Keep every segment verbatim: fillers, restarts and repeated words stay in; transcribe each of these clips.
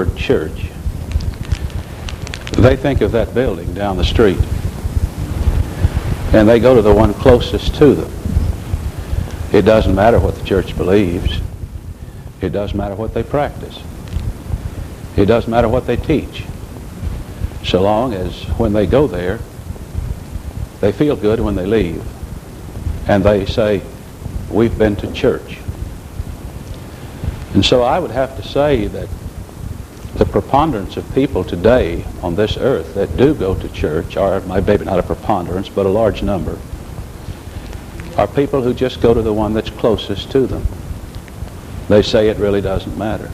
word church, they think of that building down the street, and they go to the one closest to them. It doesn't matter what the church believes. It doesn't matter what they practice. It doesn't matter what they teach, so long as when they go there, they feel good when they leave, and they say, we've been to church. And so I would have to say that the preponderance of people today on this earth that do go to church, or maybe not a preponderance, but a large number, are people who just go to the one that's closest to them. They say it really doesn't matter.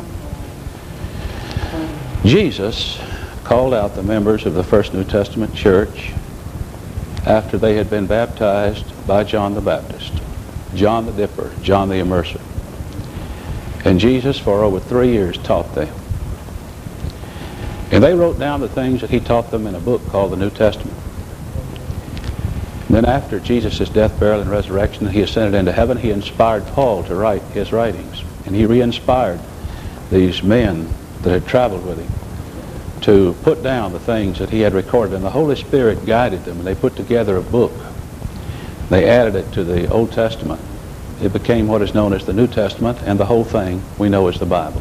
Jesus called out the members of the First New Testament church after they had been baptized by John the Baptist, John the Dipper, John the Immerser. And Jesus, for over three years, taught them. And they wrote down the things that he taught them in a book called the New Testament. And then after Jesus' death, burial, and resurrection, he ascended into heaven, he inspired Paul to write his writings. And he re-inspired these men that had traveled with him to put down the things that he had recorded. And the Holy Spirit guided them, and they put together a book. They added it to the Old Testament. It became what is known as the New Testament, and the whole thing we know as the Bible.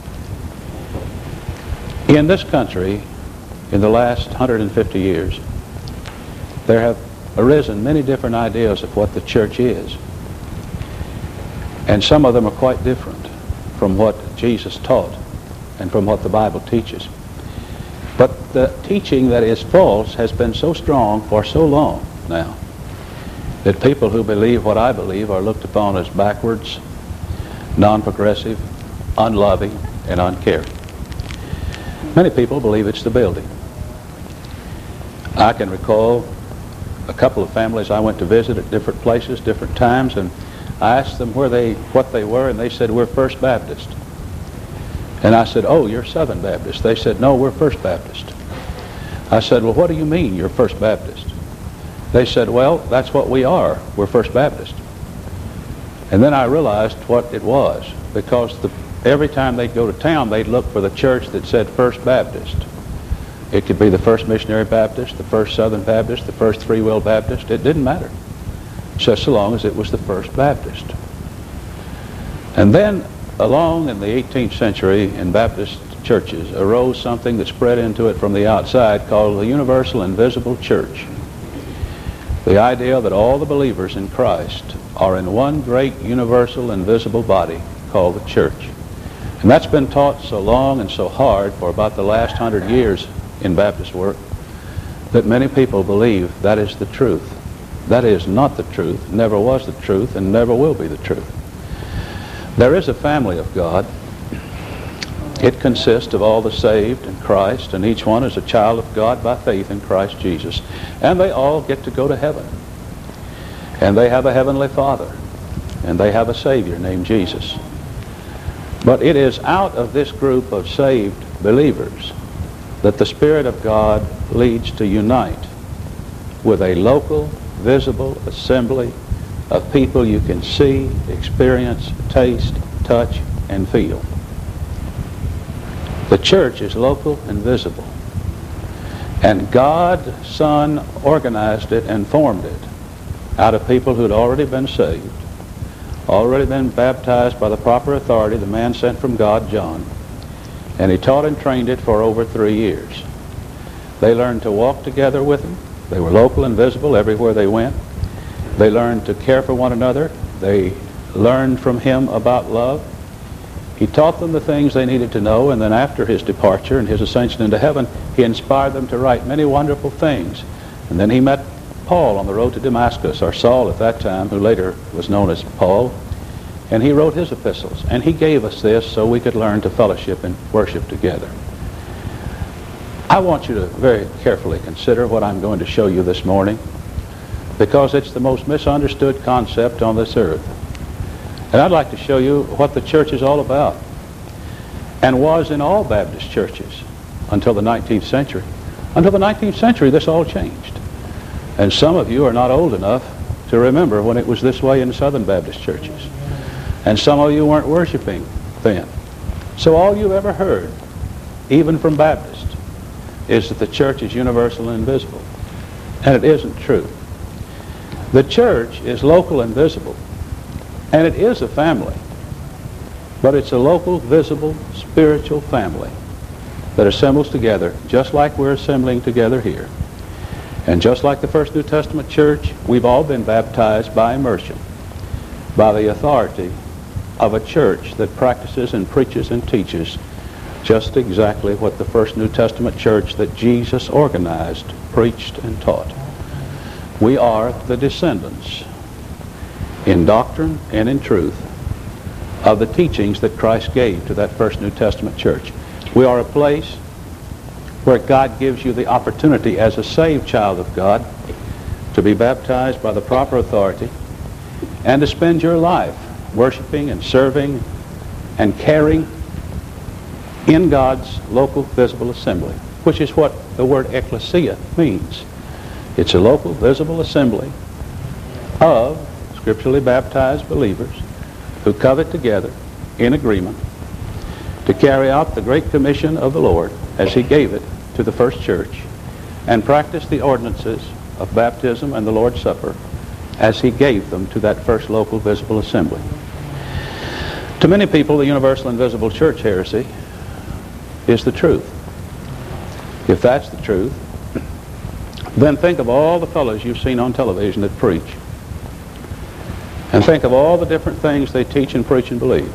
In this country, in the last one hundred fifty years, there have arisen many different ideas of what the church is. And some of them are quite different from what Jesus taught and from what the Bible teaches. But the teaching that is false has been so strong for so long now that people who believe what I believe are looked upon as backwards, non-progressive, unloving, and uncaring. Many people believe it's the building. I can recall a couple of families I went to visit at different places, different times, and I asked them where they, what they were, and they said, we're First Baptist. And I said, oh, you're Southern Baptist. They said, no, we're First Baptist. I said, well, what do you mean you're First Baptist? They said, well, that's what we are. We're First Baptist. And then I realized what it was, because the, every time they'd go to town, they'd look for the church that said First Baptist. It could be the First Missionary Baptist, the First Southern Baptist, the First Free Will Baptist. It didn't matter, just so long as it was the First Baptist. And then along in the eighteenth century in Baptist churches arose something that spread into it from the outside called the Universal Invisible Church. The idea that all the believers in Christ are in one great universal invisible body called the church. And that's been taught so long and so hard for about the last hundred years in Baptist work that many people believe that is the truth. That is not the truth, never was the truth, and never will be the truth. There is a family of God. It consists of all the saved in Christ, and each one is a child of God by faith in Christ Jesus. And they all get to go to heaven. And they have a heavenly Father. And they have a Savior named Jesus. But it is out of this group of saved believers that the Spirit of God leads to unite with a local, visible assembly of people you can see, experience, taste, touch, and feel. The church is local and visible. And God, Son, organized it and formed it out of people who had already been saved, already been baptized by the proper authority, the man sent from God, John. And he taught and trained it for over three years. They learned to walk together with him. They were local and visible everywhere they went. They learned to care for one another. They learned from him about love. He taught them the things they needed to know, and then after his departure and his ascension into heaven, he inspired them to write many wonderful things. And then he met Paul on the road to Damascus, or Saul at that time, who later was known as Paul. And he wrote his epistles. And he gave us this so we could learn to fellowship and worship together. I want you to very carefully consider what I'm going to show you this morning, because it's the most misunderstood concept on this earth. And I'd like to show you what the church is all about, and was in all Baptist churches until the nineteenth century. Until the nineteenth century, this all changed. And some of you are not old enough to remember when it was this way in Southern Baptist churches. And some of you weren't worshiping then. So all you've ever heard even from Baptists, is that the church is universal and invisible. And it isn't true. The church is local and visible, and it is a family, but it's a local, visible, spiritual family that assembles together just like we're assembling together here. And just like the first New Testament church, we've all been baptized by immersion, by the authority of a church that practices and preaches and teaches just exactly what the first New Testament church that Jesus organized preached and taught. We are the descendants in doctrine and in truth of the teachings that Christ gave to that first New Testament church. We are a place where God gives you the opportunity as a saved child of God to be baptized by the proper authority and to spend your life worshiping and serving and caring in God's local visible assembly, which is what the word ecclesia means. It's a local visible assembly of scripturally baptized believers who covet together in agreement to carry out the great commission of the Lord as he gave it to the first church and practice the ordinances of baptism and the Lord's Supper as he gave them to that first local visible assembly. To many people, the universal and visible church heresy is the truth. If that's the truth, then think of all the fellows you've seen on television that preach. And think of all the different things they teach and preach and believe.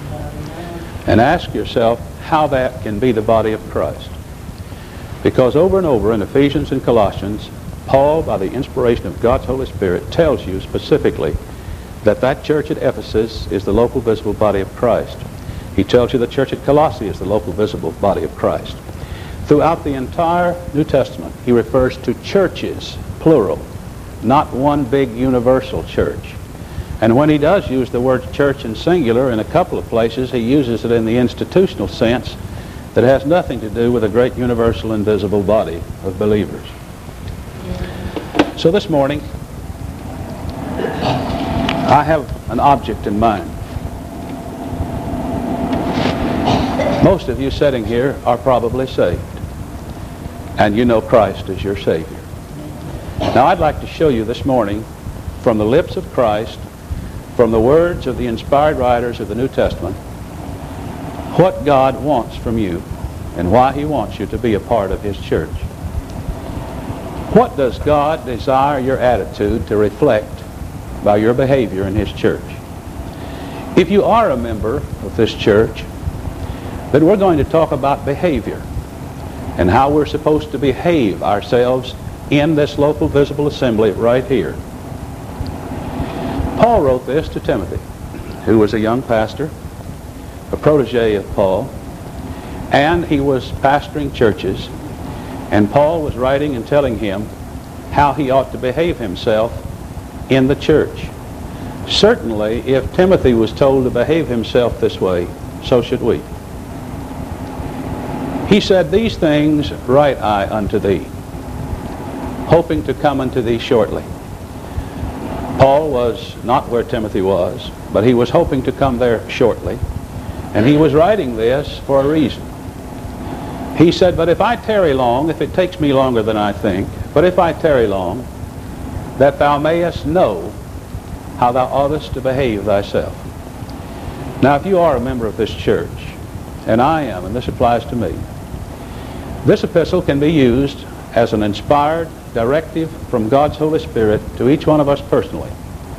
And ask yourself how that can be the body of Christ. Because over and over in Ephesians and Colossians, Paul, by the inspiration of God's Holy Spirit, tells you specifically that that church at Ephesus is the local visible body of Christ. He tells you the church at Colossae is the local visible body of Christ. Throughout the entire New Testament, he refers to churches, plural, not one big universal church. And when he does use the word church in singular in a couple of places, he uses it in the institutional sense that has nothing to do with a great universal and visible body of believers. So this morning, I have an object in mind. Most of you sitting here are probably saved, and you know Christ as your Savior. Now I'd like to show you this morning from the lips of Christ, from the words of the inspired writers of the New Testament, what God wants from you and why he wants you to be a part of his church. What does God desire your attitude to reflect by your behavior in his church? If you are a member of this church, then we're going to talk about behavior and how we're supposed to behave ourselves in this local visible assembly right here. Paul wrote this to Timothy, who was a young pastor, a protege of Paul, and he was pastoring churches, and Paul was writing and telling him how he ought to behave himself in the church. Certainly, if Timothy was told to behave himself this way, so should we. He said, "These things write I unto thee, hoping to come unto thee shortly." Paul was not where Timothy was, but he was hoping to come there shortly. And he was writing this for a reason. He said, "But if I tarry long, if it takes me longer than I think, but if I tarry long, that thou mayest know how thou oughtest to behave thyself." Now, if you are a member of this church, and I am, and this applies to me, this epistle can be used as an inspired directive from God's Holy Spirit to each one of us personally.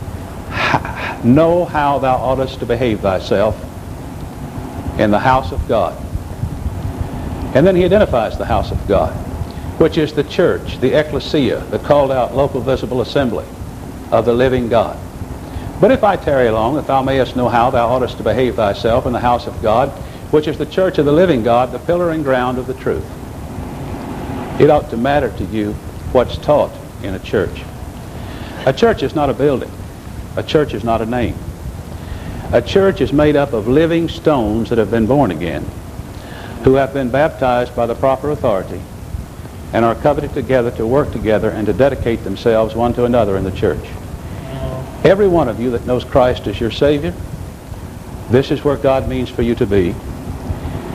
Know how thou oughtest to behave thyself in the house of God. And then he identifies the house of God, which is the church, the ecclesia, the called out local visible assembly of the living God. "But if I tarry long, that thou mayest know how thou oughtest to behave thyself in the house of God, which is the church of the living God, the pillar and ground of the truth." It ought to matter to you what's taught in a church. A church is not a building. A church is not a name. A church is made up of living stones that have been born again, who have been baptized by the proper authority, and are covenanted together to work together and to dedicate themselves one to another in the church. Every one of you that knows Christ as your Savior, this is where God means for you to be.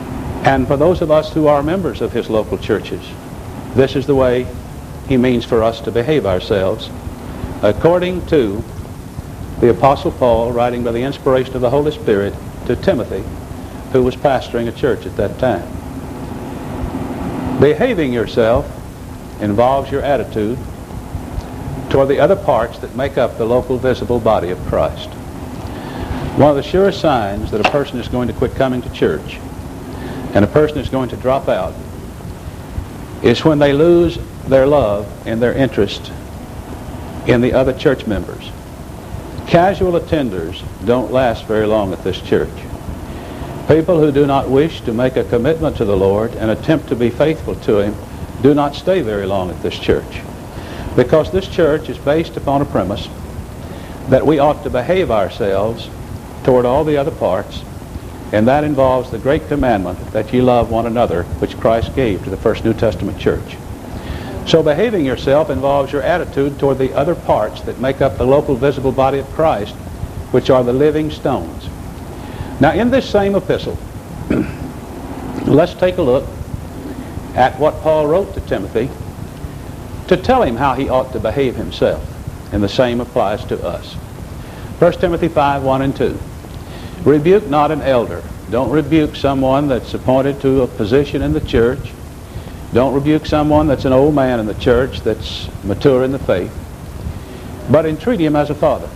And for those of us who are members of his local churches, this is the way he means for us to behave ourselves, according to the Apostle Paul writing by the inspiration of the Holy Spirit to Timothy, who was pastoring a church at that time. Behaving yourself involves your attitude toward the other parts that make up the local visible body of Christ. One of the surest signs that a person is going to quit coming to church and a person is going to drop out is when they lose their love and their interest in the other church members. Casual attenders don't last very long at this church. People who do not wish to make a commitment to the Lord and attempt to be faithful to him do not stay very long at this church, because this church is based upon a premise that we ought to behave ourselves toward all the other parts, and that involves the great commandment that ye love one another, which Christ gave to the first New Testament church. So behaving yourself involves your attitude toward the other parts that make up the local visible body of Christ, which are the living stones. Now, in this same epistle, let's take a look at what Paul wrote to Timothy to tell him how he ought to behave himself. And the same applies to us. First Timothy five, one and two. Rebuke not an elder. Don't rebuke someone that's appointed to a position in the church. Don't rebuke someone that's an old man in the church that's mature in the faith. But entreat him as a father.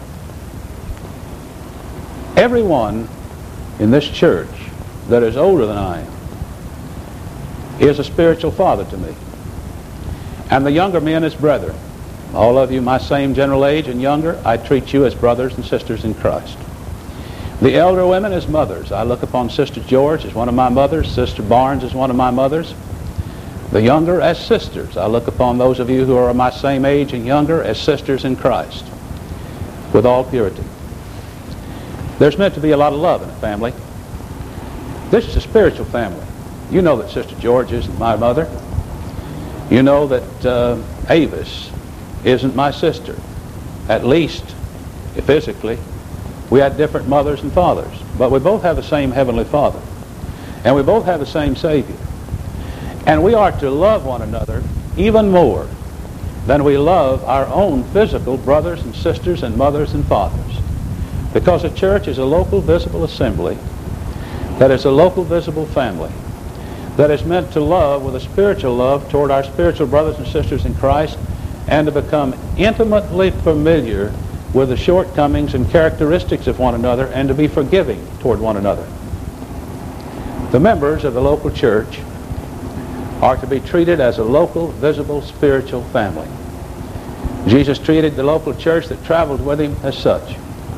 Everyone in this church that is older than I am is a spiritual father to me. And the younger men as brethren. All of you my same general age and younger, I treat you as brothers and sisters in Christ. The elder women as mothers. I look upon Sister George as one of my mothers. Sister Barnes as one of my mothers. The younger as sisters. I look upon those of you who are my same age and younger as sisters in Christ, with all purity. There's meant to be a lot of love in a family. This is a spiritual family. You know that Sister George isn't my mother. You know that uh, Avis isn't my sister. At least, physically, we had different mothers and fathers. But we both have the same Heavenly Father. And we both have the same Savior. And we are to love one another even more than we love our own physical brothers and sisters and mothers and fathers. Because a church is a local visible assembly that is a local visible family that is meant to love with a spiritual love toward our spiritual brothers and sisters in Christ, and to become intimately familiar with the shortcomings and characteristics of one another, and to be forgiving toward one another. The members of the local church are to be treated as a local, visible, spiritual family. Jesus treated the local church that traveled with him as such.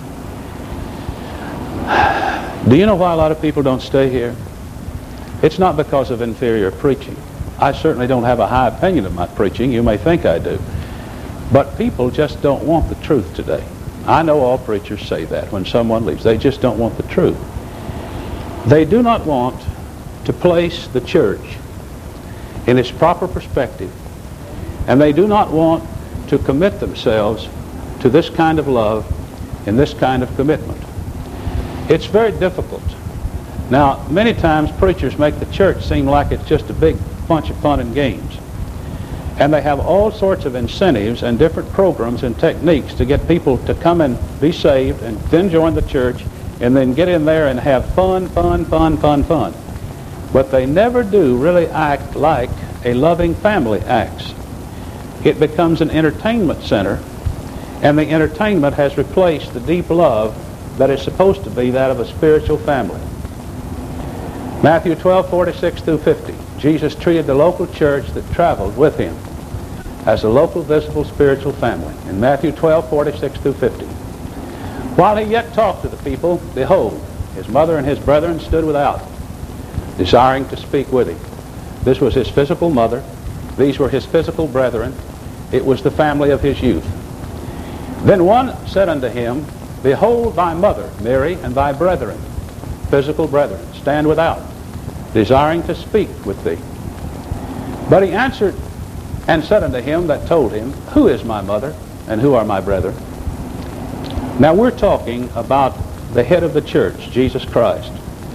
Do you know why a lot of people don't stay here? It's not because of inferior preaching. I certainly don't have a high opinion of my preaching. You may think I do. But people just don't want the truth today. I know all preachers say that when someone leaves. They just don't want the truth. They do not want to place the church in its proper perspective, and they do not want to commit themselves to this kind of love and this kind of commitment. It's very difficult. Now, many times preachers make the church seem like it's just a big bunch of fun and games. And they have all sorts of incentives and different programs and techniques to get people to come and be saved and then join the church and then get in there and have fun, fun, fun, fun, fun. But they never do really act like a loving family acts. It becomes an entertainment center, and the entertainment has replaced the deep love that is supposed to be that of a spiritual family. Matthew twelve, forty-six through fifty. Jesus treated the local church that traveled with him as a local, visible, spiritual family. In Matthew twelve, forty-six through fifty. While he yet talked to the people, behold, his mother and his brethren stood without, desiring to speak with him. This was his physical mother. These were his physical brethren. It was the family of his youth. Then one said unto him, Behold thy mother, Mary, and thy brethren, physical brethren, stand without, desiring to speak with thee. But he answered and said unto him that told him, Who is my mother, and who are my brethren? Now we're talking about the head of the church, Jesus Christ.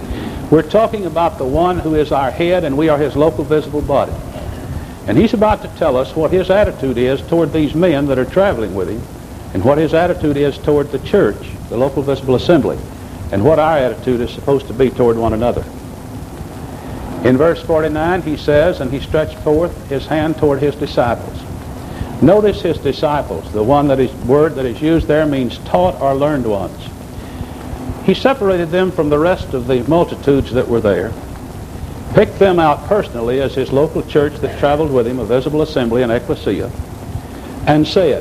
We're talking about the one who is our head, and we are his local visible body. And he's about to tell us what his attitude is toward these men that are traveling with him, and what his attitude is toward the church, the local visible assembly, and what our attitude is supposed to be toward one another. In verse forty-nine, he says, and he stretched forth his hand toward his disciples. Notice his disciples. The one that is word that is used there means taught or learned ones. He separated them from the rest of the multitudes that were there, picked them out personally as his local church that traveled with him, a visible assembly, an ecclesia, and said,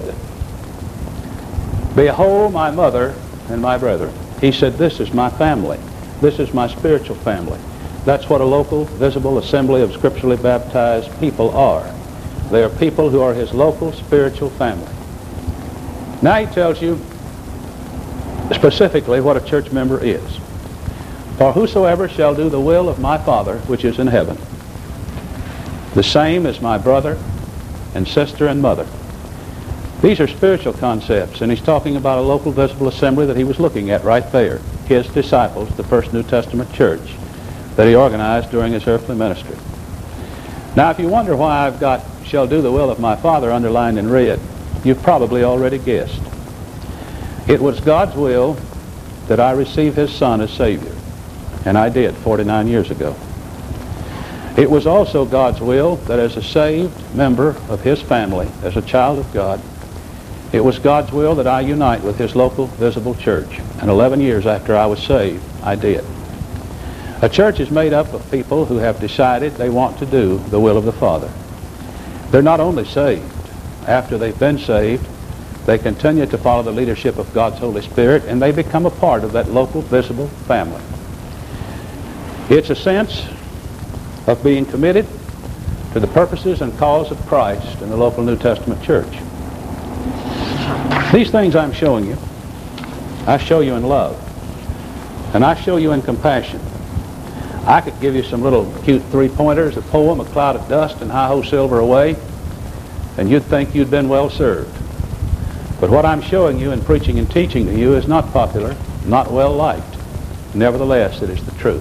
"Behold my mother and my brethren." He said, "This is my family. This is my spiritual family." That's what a local visible assembly of scripturally baptized people are. They are people who are his local spiritual family. Now he tells you specifically what a church member is. "For whosoever shall do the will of my Father which is in heaven, the same is my brother and sister and mother." These are spiritual concepts, and he's talking about a local visible assembly that he was looking at right there, his disciples, the first New Testament church that he organized during his earthly ministry. Now, if you wonder why I've got "shall do the will of my Father" underlined in red, you've probably already guessed. It was God's will that I receive his Son as Savior, and I did forty-nine years ago. It was also God's will that as a saved member of his family, as a child of God, it was God's will that I unite with his local visible church. And eleven years after I was saved, I did. A church is made up of people who have decided they want to do the will of the Father. They're not only saved. After they've been saved, they continue to follow the leadership of God's Holy Spirit, and they become a part of that local visible family. It's a sense of being committed to the purposes and cause of Christ in the local New Testament church. These things I'm showing you, I show you in love, and I show you in compassion. I could give you some little cute three-pointers, a poem, a cloud of dust, and hi-ho silver away, and you'd think you'd been well served. But what I'm showing you and preaching and teaching to you is not popular, not well liked. Nevertheless, it is the truth.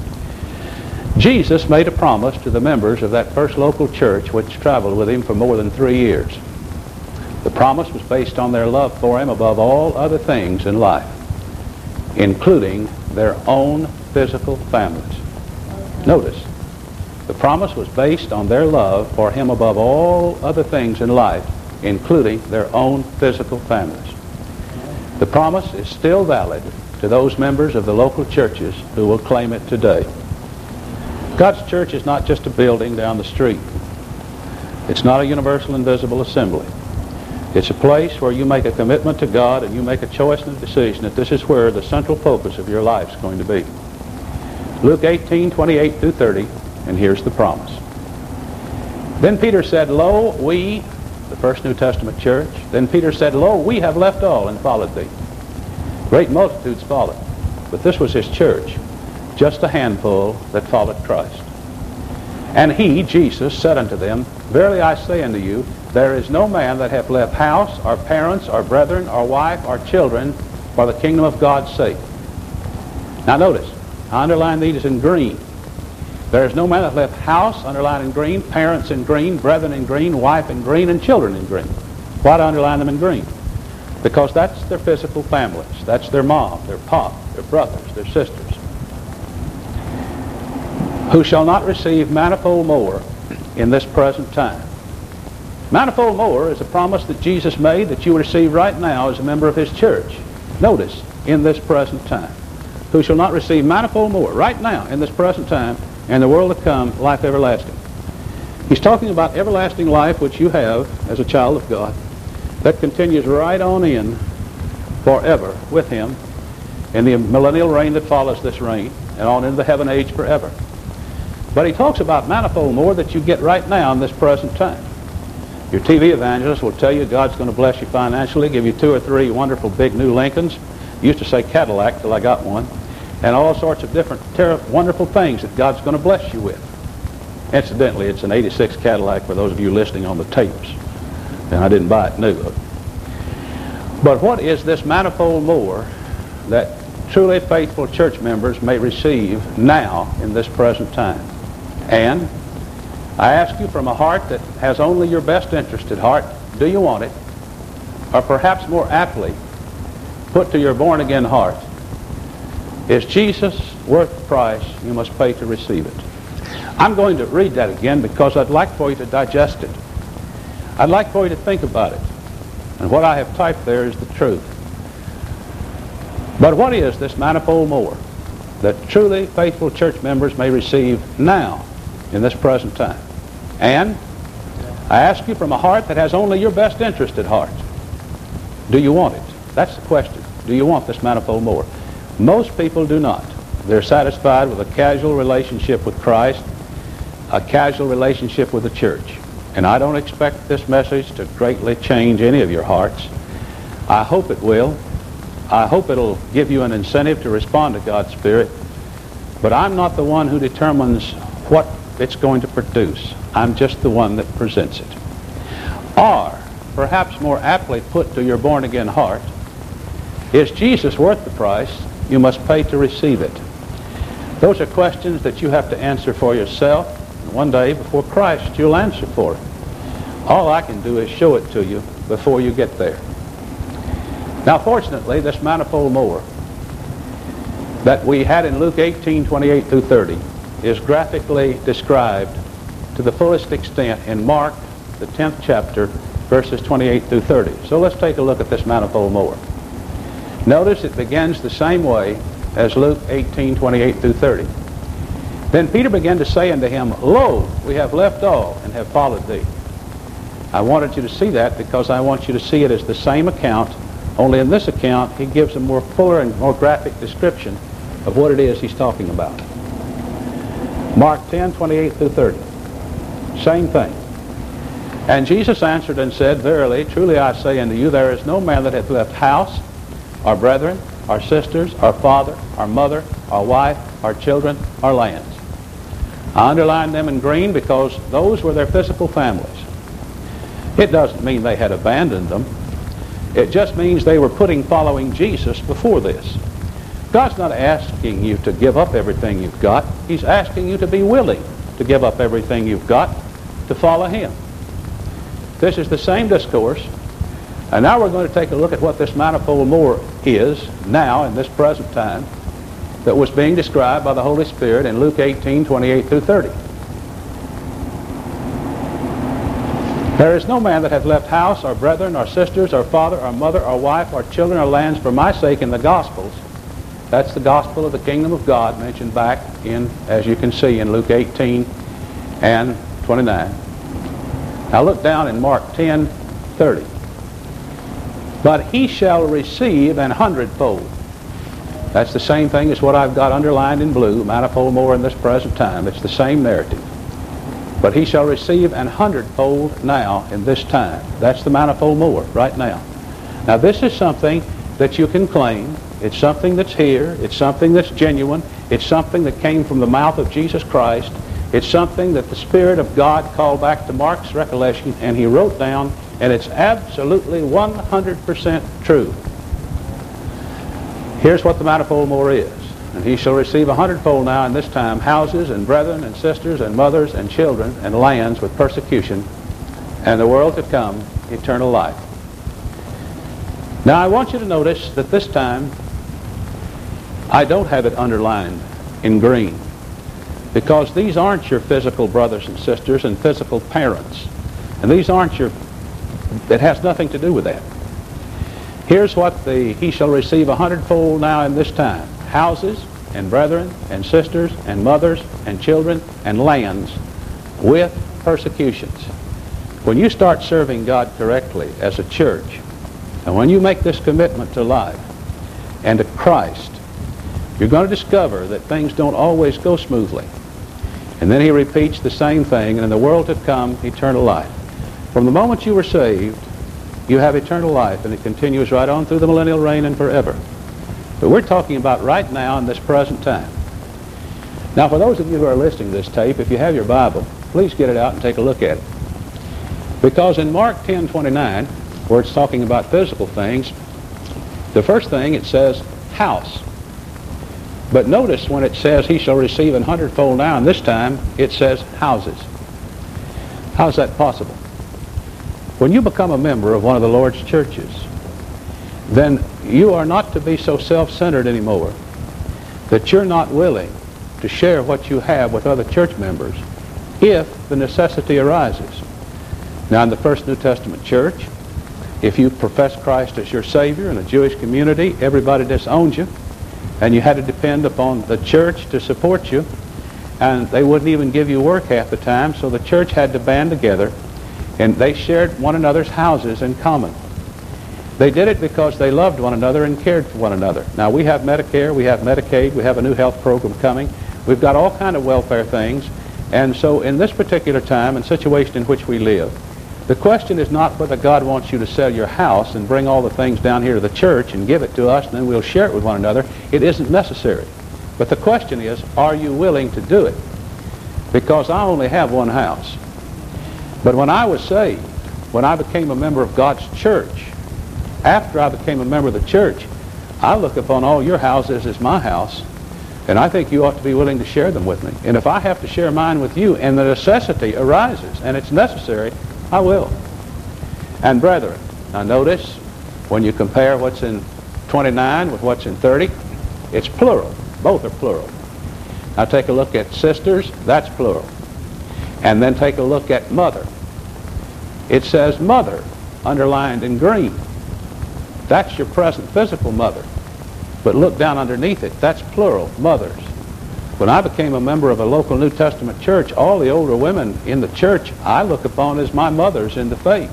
Jesus made a promise to the members of that first local church which traveled with him for more than three years. The promise was based on their love for him above all other things in life, including their own physical families. Notice, the promise was based on their love for him above all other things in life, including their own physical families. The promise is still valid to those members of the local churches who will claim it today. God's church is not just a building down the street. It's not a universal and visible assembly. It's a place where you make a commitment to God and you make a choice and a decision that this is where the central focus of your life is going to be. Luke eighteen, twenty-eight through thirty, and here's the promise. Then Peter said, "Lo, we," the first New Testament church, "then Peter said, Lo, we have left all and followed thee." Great multitudes followed, but this was his church, just a handful that followed Christ. And he, Jesus, said unto them, "Verily I say unto you, there is no man that hath left house, or parents, or brethren, or wife, or children, for the kingdom of God's sake." Now notice, I underline these in green. There is no man that left house, underlined in green, parents in green, brethren in green, wife in green, and children in green. Why do I underline them in green? Because that's their physical families. That's their mom, their pop, their brothers, their sisters. "Who shall not receive manifold more in this present time." Manifold more is a promise that Jesus made that you receive right now as a member of his church. Notice, in this present time. "Who shall not receive manifold more," right now, in this present time, and the world to come, life everlasting. He's talking about everlasting life which you have as a child of God that continues right on in forever with him in the millennial reign that follows this reign and on into the heaven age forever. But he talks about manifold more that you get right now in this present time. Your T V evangelist will tell you God's going to bless you financially, give you two or three wonderful big new Lincolns. Used to say Cadillac till I got one. And all sorts of different terrible, wonderful things that God's going to bless you with. Incidentally, it's an eighty-six Cadillac for those of you listening on the tapes. And I didn't buy it new. But what is this manifold more that truly faithful church members may receive now in this present time. And I ask you from a heart that has only your best interest at heart, do you want it? Or perhaps more aptly, put to your born-again heart, is Jesus worth the price you must pay to receive it? I'm going to read that again because I'd like for you to digest it. I'd like for you to think about it. And what I have typed there is the truth. But what is this manifold more that truly faithful church members may receive now in this present time? And I ask you from a heart that has only your best interest at heart, do you want it? That's the question. Do you want this manifold more? Most people do not. They're satisfied with a casual relationship with Christ, a casual relationship with the church. And I don't expect this message to greatly change any of your hearts. I hope it will. I hope it'll give you an incentive to respond to God's Spirit. But I'm not the one who determines what it's going to produce. I'm just the one that presents it. Or, perhaps more aptly put to your born-again heart, is Jesus worth the price you must pay to receive it? Those are questions that you have to answer for yourself. And one day, before Christ, you'll answer for it. All I can do is show it to you before you get there. Now, fortunately, this manifold more that we had in Luke eighteen, twenty-eight through thirty is graphically described to the fullest extent in Mark, the tenth chapter, verses twenty-eight through thirty. So let's take a look at this manifold more. Notice it begins the same way as Luke eighteen, twenty-eight through thirty. Then Peter began to say unto him, Lo, we have left all and have followed thee. I wanted you to see that because I want you to see it as the same account, only in this account he gives a more fuller and more graphic description of what it is he's talking about. Mark ten, twenty-eight through thirty. Same thing. And Jesus answered and said, Verily, truly I say unto you, there is no man that hath left house, or brethren, or sisters, or father, or mother, or wife, or children, or lands. I underline them in green because those were their physical families. It doesn't mean they had abandoned them. It just means they were putting following Jesus before this. God's not asking you to give up everything you've got. He's asking you to be willing to give up everything you've got to follow Him. This is the same discourse. And now we're going to take a look at what this manifold more is now in this present time that was being described by the Holy Spirit in Luke eighteen, twenty-eight through thirty. There is no man that hath left house, or brethren, or sisters, or father, or mother, or wife, or children, or lands for my sake in the Gospels. That's the gospel of the kingdom of God mentioned back in, as you can see, in Luke eighteen and twenty-nine. Now look down in Mark ten, thirty. But he shall receive an hundredfold. That's the same thing as what I've got underlined in blue, manifold more in this present time. It's the same narrative. But he shall receive an hundredfold now in this time. That's the manifold more right now. Now this is something that you can claim. It's something that's here. It's something that's genuine. It's something that came from the mouth of Jesus Christ. It's something that the Spirit of God called back to Mark's recollection and he wrote down, and it's absolutely one hundred percent true. Here's what the manifold more is. And he shall receive a hundredfold now in this time houses and brethren and sisters and mothers and children and lands with persecution, and the world to come eternal life. Now I want you to notice that this time I don't have it underlined in green, because these aren't your physical brothers and sisters and physical parents, and these aren't your, it has nothing to do with that. Here's what the he shall receive a hundredfold now in this time: houses and brethren and sisters and mothers and children and lands with persecutions. When you start serving God correctly as a church, and when you make this commitment to life and to Christ, you're going to discover that things don't always go smoothly. And then he repeats the same thing, and in the world to come, eternal life. From the moment you were saved, you have eternal life, and it continues right on through the millennial reign and forever. But we're talking about right now in this present time. Now, for those of you who are listening to this tape, if you have your Bible, please get it out and take a look at it. Because in Mark ten, twenty-nine, where it's talking about physical things, the first thing it says, house. But notice when it says he shall receive an hundredfold now, and this time it says houses. How's that possible? When you become a member of one of the Lord's churches, then you are not to be so self-centered anymore that you're not willing to share what you have with other church members if the necessity arises. Now, in the first New Testament church, if you profess Christ as your Savior in a Jewish community, everybody disowned you, and you had to depend upon the church to support you, and they wouldn't even give you work half the time, so the church had to band together, and they shared one another's houses in common. They did it because they loved one another and cared for one another. Now, we have Medicare, we have Medicaid, we have a new health program coming. We've got all kind of welfare things, and so in this particular time and situation in which we live, the question is not whether God wants you to sell your house and bring all the things down here to the church and give it to us and then we'll share it with one another. It isn't necessary. But the question is, are you willing to do it? Because I only have one house. But when I was saved, when I became a member of God's church, after I became a member of the church, I look upon all your houses as my house, and I think you ought to be willing to share them with me. And if I have to share mine with you and the necessity arises and it's necessary, I will. And brethren, now notice, when you compare what's in twenty-nine with what's in thirty, it's plural. Both are plural. Now take a look at sisters, that's plural. And then take a look at mother. It says mother, underlined in green. That's your present physical mother. But look down underneath it, that's plural, mothers. When I became a member of a local New Testament church, all the older women in the church I look upon as my mothers in the faith.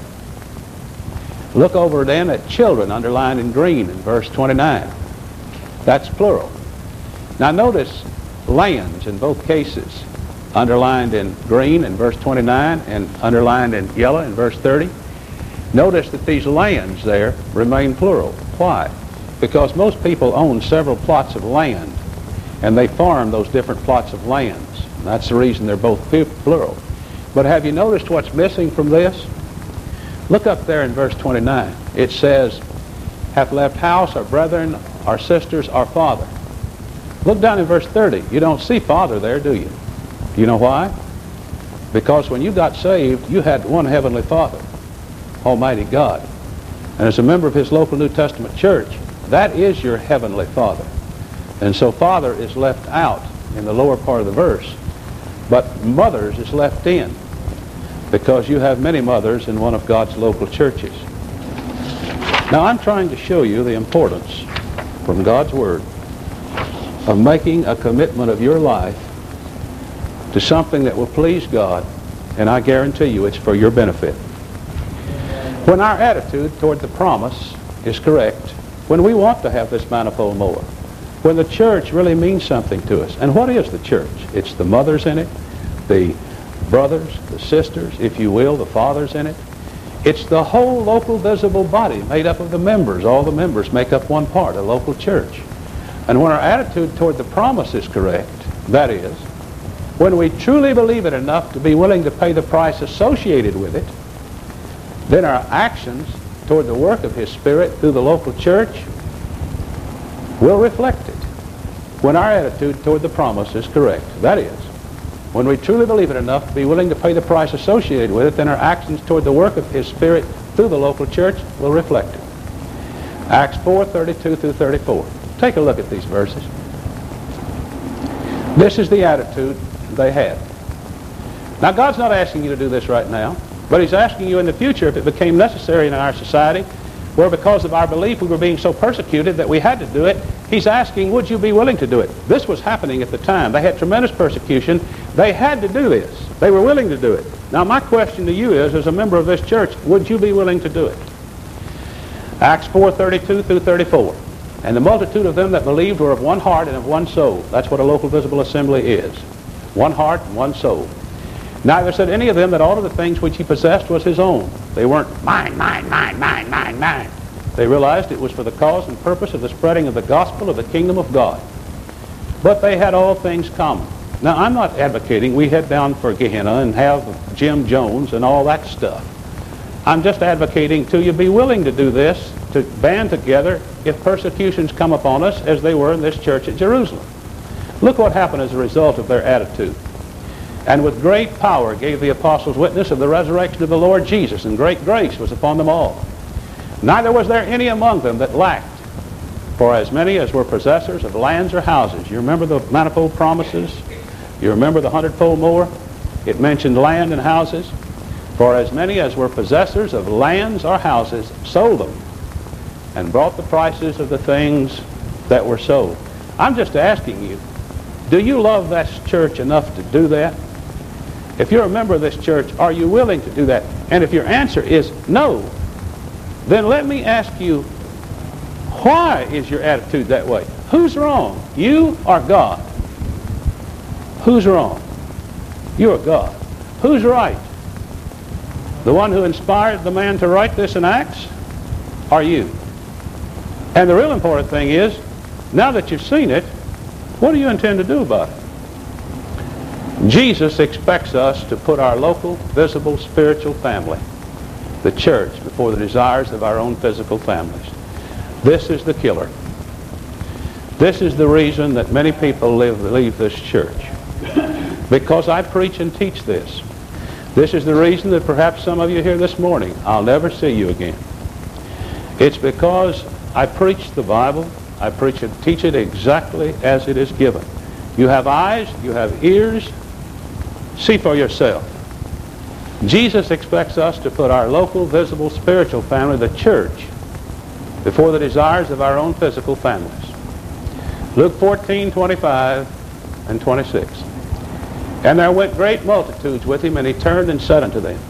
Look over then at children, underlined in green in verse twenty-nine. That's plural. Now notice lands in both cases, underlined in green in verse twenty-nine and underlined in yellow in verse thirty. Notice that these lands there remain plural. Why? Because most people own several plots of land, and they farm those different plots of lands. And that's the reason they're both plural. But have you noticed what's missing from this? Look up there in verse twenty-nine. It says, hath left house, our brethren, our sisters, our father. Look down in verse thirty. You don't see father there, do you? Do you know why? Because when you got saved, you had one heavenly Father, Almighty God. And as a member of his local New Testament church, that is your heavenly Father. And so father is left out in the lower part of the verse, but mothers is left in, because you have many mothers in one of God's local churches. Now I'm trying to show you the importance from God's Word of making a commitment of your life to something that will please God, and I guarantee you it's for your benefit. When our attitude toward the promise is correct, when we want to have this manifold more, when the church really means something to us. And what is the church? It's the mothers in it, the brothers, the sisters, if you will, the fathers in it. It's the whole local visible body made up of the members. All the members make up one part, a local church. And when our attitude toward the promise is correct, that is, when we truly believe it enough to be willing to pay the price associated with it, then our actions toward the work of His Spirit through the local church will reflect it. When our attitude toward the promise is correct, that is, when we truly believe it enough to be willing to pay the price associated with it, then our actions toward the work of His Spirit through the local church will reflect it. Acts four, thirty-two through thirty-four. Take a look at these verses. This is the attitude they had. Now, God's not asking you to do this right now, but He's asking you in the future, if it became necessary in our society, where because of our belief we were being so persecuted that we had to do it, He's asking, would you be willing to do it? This was happening at the time. They had tremendous persecution. They had to do this. They were willing to do it. Now my question to you is, as a member of this church, would you be willing to do it? Acts four, thirty-two through thirty-four. And the multitude of them that believed were of one heart and of one soul. That's what a local visible assembly is. One heart and one soul. Neither said any of them that all of the things which he possessed was his own. They weren't mine, mine, mine, mine, mine, mine. They realized it was for the cause and purpose of the spreading of the gospel of the kingdom of God. But they had all things common. Now, I'm not advocating we head down for Gehenna and have Jim Jones and all that stuff. I'm just advocating to you be willing to do this, to band together if persecutions come upon us as they were in this church at Jerusalem. Look what happened as a result of their attitude. And with great power gave the apostles witness of the resurrection of the Lord Jesus, and great grace was upon them all. Neither was there any among them that lacked. For as many as were possessors of lands or houses. You remember the manifold promises? You remember the hundredfold more? It mentioned land and houses. For as many as were possessors of lands or houses sold them, and brought the prices of the things that were sold. I'm just asking you, do you love that church enough to do that? If you're a member of this church, are you willing to do that? And if your answer is no, then let me ask you, why is your attitude that way? Who's wrong? You or God? Who's wrong? You or God? Who's right? The one who inspired the man to write this in Acts? Or you? And the real important thing is, now that you've seen it, what do you intend to do about it? Jesus expects us to put our local, visible, spiritual family, the church, before the desires of our own physical families. This is the killer. This is the reason that many people live, leave this church. Because I preach and teach this. This is the reason that perhaps some of you here this morning, I'll never see you again. It's because I preach the Bible. I preach and teach it exactly as it is given. You have eyes, you have ears. See for yourself. Jesus expects us to put our local, visible, spiritual family, the church, before the desires of our own physical families. Luke fourteen, twenty-five and twenty-six. And there went great multitudes with him, and he turned and said unto them.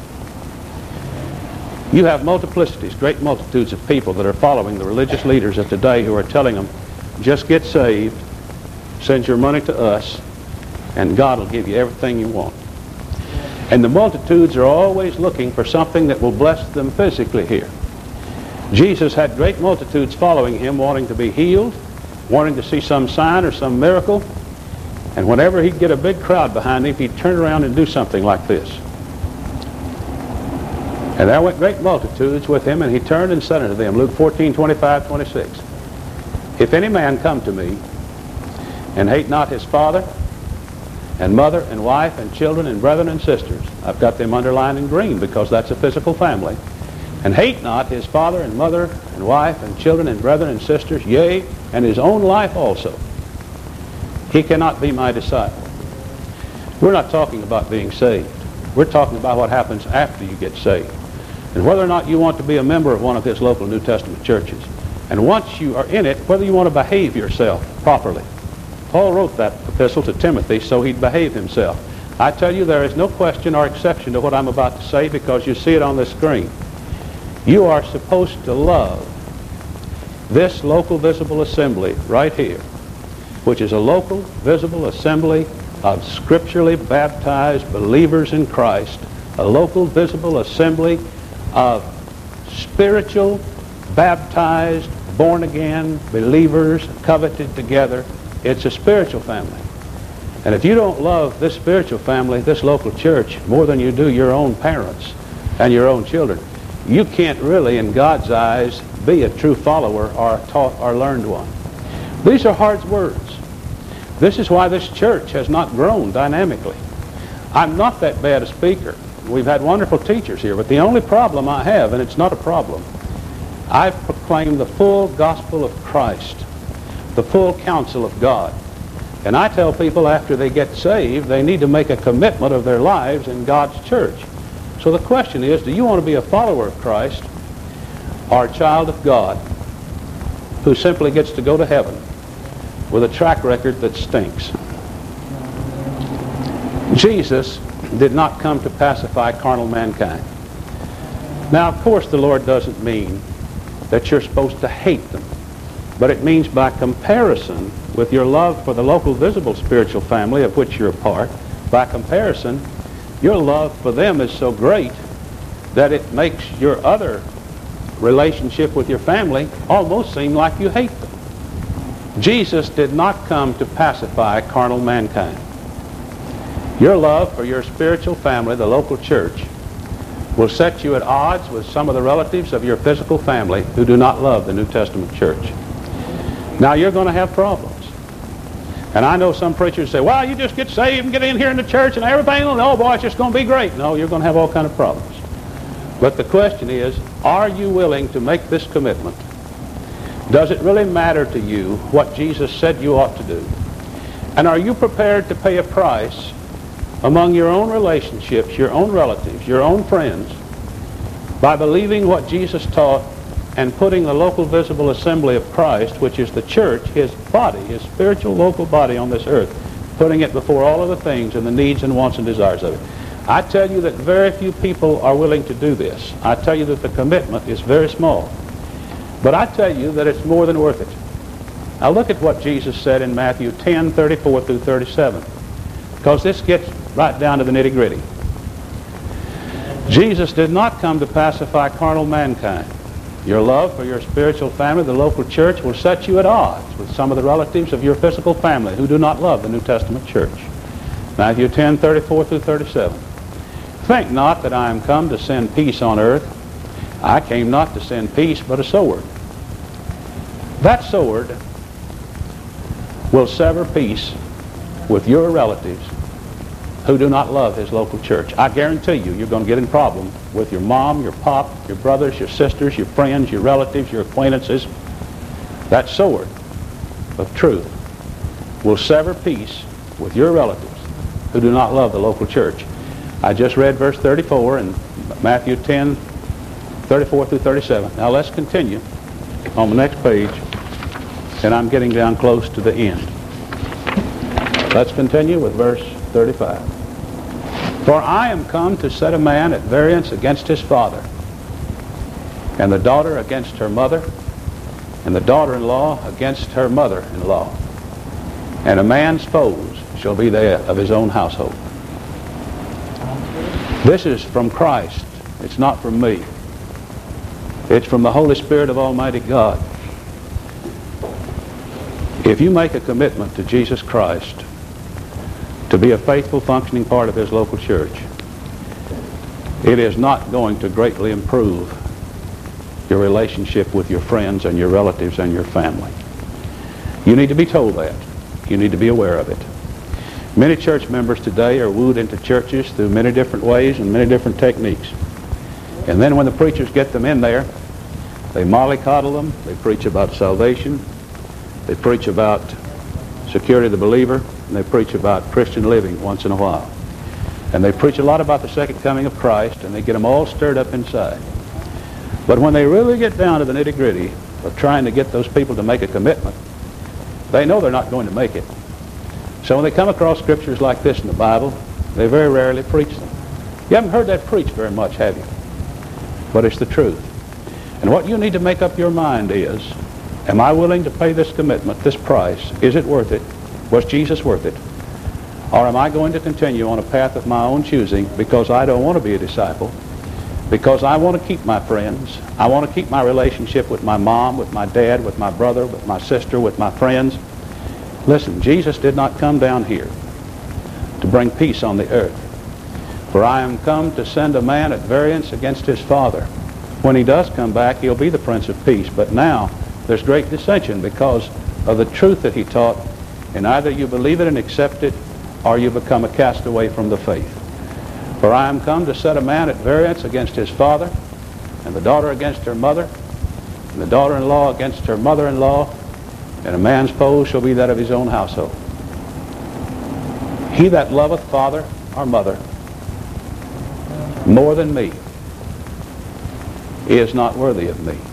You have multiplicities, great multitudes of people that are following the religious leaders of today who are telling them, just get saved, send your money to us, and God will give you everything you want. And the multitudes are always looking for something that will bless them physically here. Jesus had great multitudes following him, wanting to be healed, wanting to see some sign or some miracle. And whenever he'd get a big crowd behind him, he'd turn around and do something like this. And there went great multitudes with him, and he turned and said unto them, Luke fourteen, twenty-five, twenty-six, If any man come to me, and hate not his father, and mother, and wife, and children, and brethren, and sisters, I've got them underlined in green because that's a physical family, and hate not his father, and mother, and wife, and children, and brethren, and sisters, yea, and his own life also, he cannot be my disciple. We're not talking about being saved. We're talking about what happens after you get saved, and whether or not you want to be a member of one of his local New Testament churches. And once you are in it, whether you want to behave yourself properly. Paul wrote that epistle to Timothy so he'd behave himself. I tell you, there is no question or exception to what I'm about to say because you see it on the screen. You are supposed to love this local visible assembly right here, which is a local visible assembly of scripturally baptized believers in Christ, a local visible assembly of spiritual, baptized, born-again believers coveted together. It's a spiritual family. And if you don't love this spiritual family, this local church, more than you do your own parents and your own children, you can't really, in God's eyes, be a true follower or a taught or learned one. These are hard words. This is why this church has not grown dynamically. I'm not that bad a speaker. We've had wonderful teachers here, but the only problem I have, and it's not a problem, I proclaim the full gospel of Christ, the full counsel of God. And I tell people after they get saved, they need to make a commitment of their lives in God's church. So the question is, do you want to be a follower of Christ or a child of God who simply gets to go to heaven with a track record that stinks? Jesus did not come to pacify carnal mankind. Now, of course, the Lord doesn't mean that you're supposed to hate them, but it means by comparison with your love for the local visible spiritual family of which you're a part, by comparison, your love for them is so great that it makes your other relationship with your family almost seem like you hate them. Jesus did not come to pacify carnal mankind. Your love for your spiritual family, the local church, will set you at odds with some of the relatives of your physical family who do not love the New Testament church. Now you're going to have problems. And I know some preachers say, well, you just get saved and get in here in the church and everything, oh boy, it's just going to be great. No, you're going to have all kind of problems. But the question is, are you willing to make this commitment? Does it really matter to you what Jesus said you ought to do? And are you prepared to pay a price among your own relationships, your own relatives, your own friends, by believing what Jesus taught and putting the local visible assembly of Christ, which is the church, his body, his spiritual local body on this earth, putting it before all of the things and the needs and wants and desires of it? I tell you that very few people are willing to do this. I tell you that the commitment is very small. But I tell you that it's more than worth it. Now look at what Jesus said in Matthew ten, thirty-four through thirty-seven, because this gets right down to the nitty-gritty. Jesus did not come to pacify carnal mankind. Your love for your spiritual family, the local church, will set you at odds with some of the relatives of your physical family who do not love the New Testament church. Matthew ten, thirty-four through thirty-seven. Think not that I am come to send peace on earth. I came not to send peace, but a sword. That sword will sever peace with your relatives who do not love his local church. I guarantee you, you're going to get in problem with your mom, your pop, your brothers, your sisters, your friends, your relatives, your acquaintances. That sword of truth will sever peace with your relatives who do not love the local church. I just read verse thirty-four in Matthew ten, thirty-four through thirty-seven. Now let's continue on the next page, and I'm getting down close to the end. Let's continue with verse thirty-five. For I am come to set a man at variance against his father, and the daughter against her mother, and the daughter-in-law against her mother-in-law. And a man's foes shall be they of his own household. This is from Christ. It's not from me. It's from the Holy Spirit of Almighty God. If you make a commitment to Jesus Christ to be a faithful, functioning part of his local church, it is not going to greatly improve your relationship with your friends and your relatives and your family. You need to be told that. You need to be aware of it. Many church members today are wooed into churches through many different ways and many different techniques. And then when the preachers get them in there, they mollycoddle them, they preach about salvation, they preach about security of the believer, and they preach about Christian living once in a while. And they preach a lot about the second coming of Christ, and they get them all stirred up inside. But when they really get down to the nitty-gritty of trying to get those people to make a commitment, they know they're not going to make it. So when they come across scriptures like this in the Bible, they very rarely preach them. You haven't heard that preached very much, have you? But it's the truth. And what you need to make up your mind is, am I willing to pay this commitment, this price? Is it worth it? Was Jesus worth it? Or am I going to continue on a path of my own choosing because I don't want to be a disciple, because I want to keep my friends, I want to keep my relationship with my mom, with my dad, with my brother, with my sister, with my friends? Listen, Jesus did not come down here to bring peace on the earth. For I am come to send a man at variance against his father. When he does come back, he'll be the Prince of Peace. But now there's great dissension because of the truth that he taught, and either you believe it and accept it, or you become a castaway from the faith. For I am come to set a man at variance against his father, and the daughter against her mother, and the daughter-in-law against her mother-in-law, and a man's foe shall be that of his own household. He that loveth father or mother more than me is not worthy of me.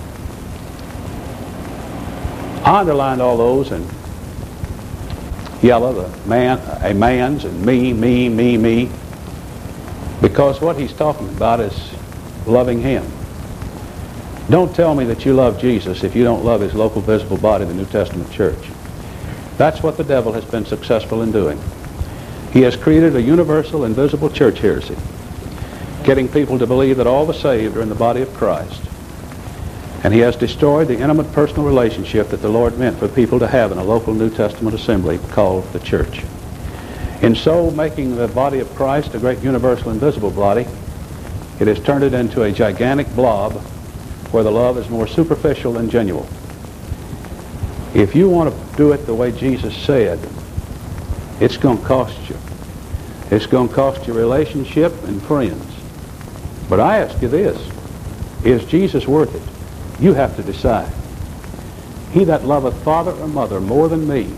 I underlined all those in yellow, the man, a man's, and me, me, me, me, because what he's talking about is loving him. Don't tell me that you love Jesus if you don't love his local visible body, the New Testament church. That's what the devil has been successful in doing. He has created a universal and visible church heresy, getting people to believe that all the saved are in the body of Christ. And he has destroyed the intimate personal relationship that the Lord meant for people to have in a local New Testament assembly called the church. In so making the body of Christ a great universal and visible body, it has turned it into a gigantic blob where the love is more superficial than genuine. If you want to do it the way Jesus said, it's going to cost you. It's going to cost you relationship and friends. But I ask you this, is Jesus worth it? You have to decide. He that loveth father or mother more than me,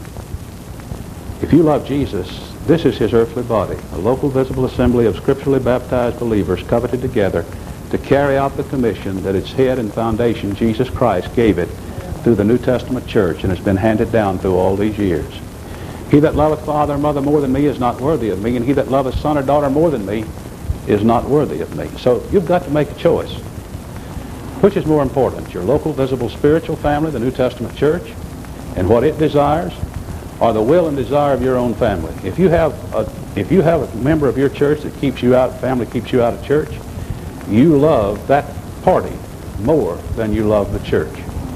if you love Jesus, this is his earthly body, a local visible assembly of scripturally baptized believers coveted together to carry out the commission that its head and foundation, Jesus Christ, gave it through the New Testament church, and has been handed down through all these years. He that loveth father or mother more than me is not worthy of me, and he that loveth son or daughter more than me is not worthy of me. So you've got to make a choice. Which is more important, your local visible spiritual family, the New Testament church, and what it desires, or the will and desire of your own family? If you have a, if you have a member of your church that keeps you out, family keeps you out of church, you love that party more than you love the church.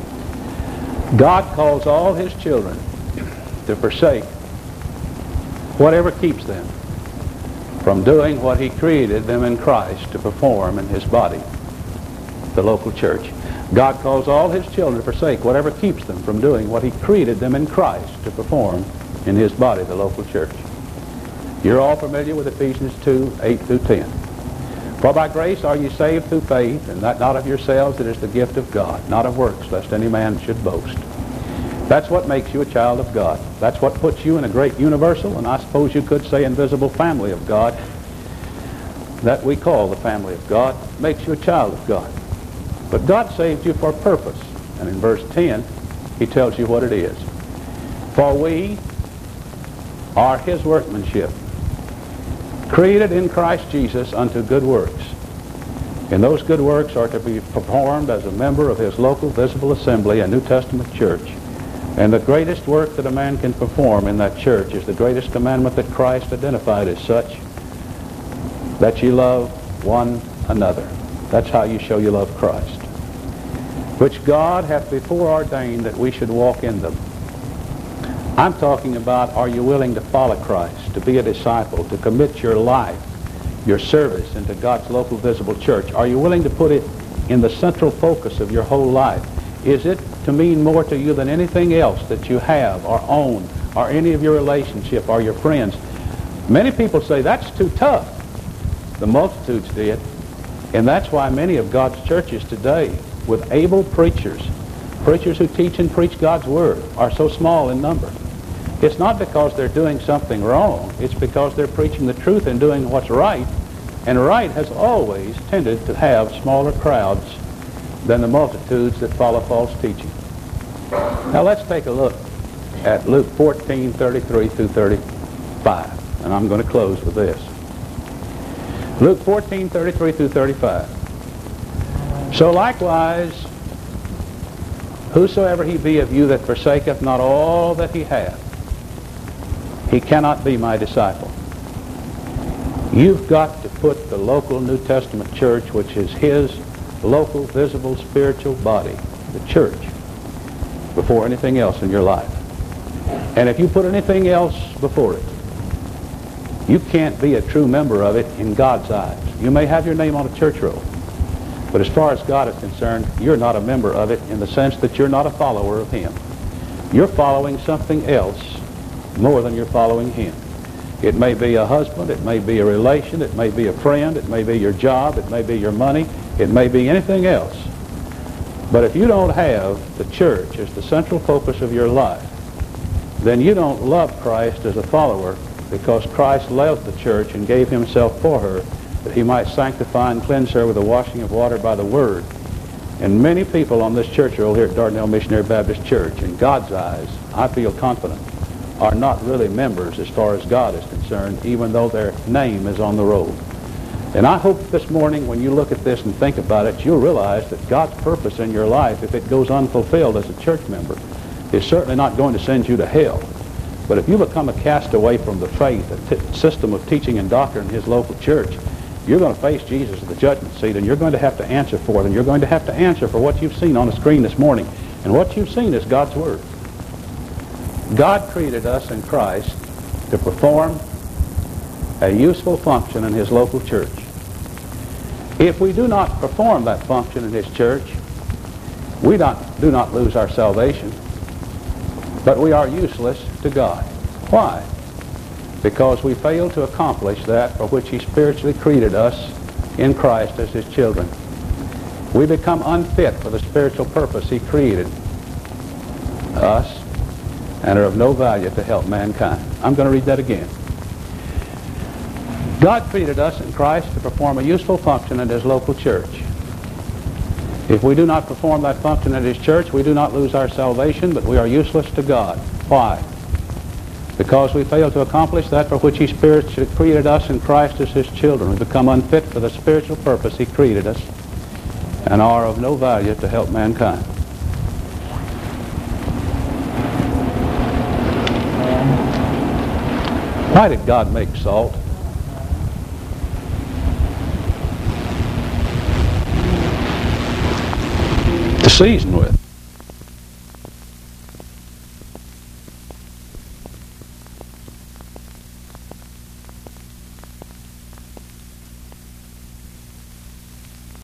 God calls all his children to forsake whatever keeps them from doing what he created them in Christ to perform in his body, the local church. God calls all his children to forsake whatever keeps them from doing what he created them in Christ to perform in his body, the local church. You're all familiar with Ephesians two, eight through ten. For by grace are ye saved through faith, and that not of yourselves, it is the gift of God, not of works, lest any man should boast. That's what makes you a child of God. That's what puts you in a great universal, and I suppose you could say invisible family of God, that we call the family of God, makes you a child of God. But God saved you for a purpose, and in verse ten, he tells you what it is. For we are his workmanship, created in Christ Jesus unto good works. And those good works are to be performed as a member of his local visible assembly, a New Testament church. And the greatest work that a man can perform in that church is the greatest commandment that Christ identified as such, that ye love one another. That's how you show you love Christ. Which God hath before ordained that we should walk in them. I'm talking about, are you willing to follow Christ, to be a disciple, to commit your life, your service into God's local visible church? Are you willing to put it in the central focus of your whole life? Is it to mean more to you than anything else that you have or own or any of your relationship or your friends? Many people say, that's too tough. The multitudes did. And that's why many of God's churches today, with able preachers, preachers who teach and preach God's Word, are so small in number. It's not because they're doing something wrong. It's because they're preaching the truth and doing what's right. And right has always tended to have smaller crowds than the multitudes that follow false teaching. Now let's take a look at Luke fourteen, thirty-three through thirty-five. And I'm going to close with this. Luke fourteen, thirty-three through thirty-five. So likewise, whosoever he be of you that forsaketh not all that he hath, he cannot be my disciple. You've got to put the local New Testament church, which is his local, visible, spiritual body, the church, before anything else in your life. And if you put anything else before it, you can't be a true member of it in God's eyes. You may have your name on a church roll, but as far as God is concerned, you're not a member of it in the sense that you're not a follower of him. You're following something else more than you're following him. It may be a husband, it may be a relation, it may be a friend, it may be your job, it may be your money, it may be anything else. But if you don't have the church as the central focus of your life, then you don't love Christ as a follower, because Christ loved the church and gave himself for her, that he might sanctify and cleanse her with the washing of water by the Word. And many people on this church roll here at Dardanelle Missionary Baptist Church, in God's eyes, I feel confident, are not really members as far as God is concerned, even though their name is on the roll. And I hope this morning, when you look at this and think about it, you'll realize that God's purpose in your life, if it goes unfulfilled as a church member, is certainly not going to send you to hell. But if you become a castaway from the faith, a t- system of teaching and doctrine in his local church, you're going to face Jesus at the judgment seat, and you're going to have to answer for it, and you're going to have to answer for what you've seen on the screen this morning. And what you've seen is God's Word. God created us in Christ to perform a useful function in his local church. If we do not perform that function in his church, we not, do not lose our salvation. but we are useless to God. Why? Because we fail to accomplish that for which He spiritually created us in Christ as His children. We become unfit for the spiritual purpose He created us and are of no value to help mankind. I'm going to read that again. God created us in Christ to perform a useful function in His local church. If we do not perform that function in His church, we do not lose our salvation, but we are useless to God. Why? Because we fail to accomplish that for which He spiritually created us in Christ as His children. We become unfit for the spiritual purpose He created us and are of no value to help mankind. Why did God make salt? To season with.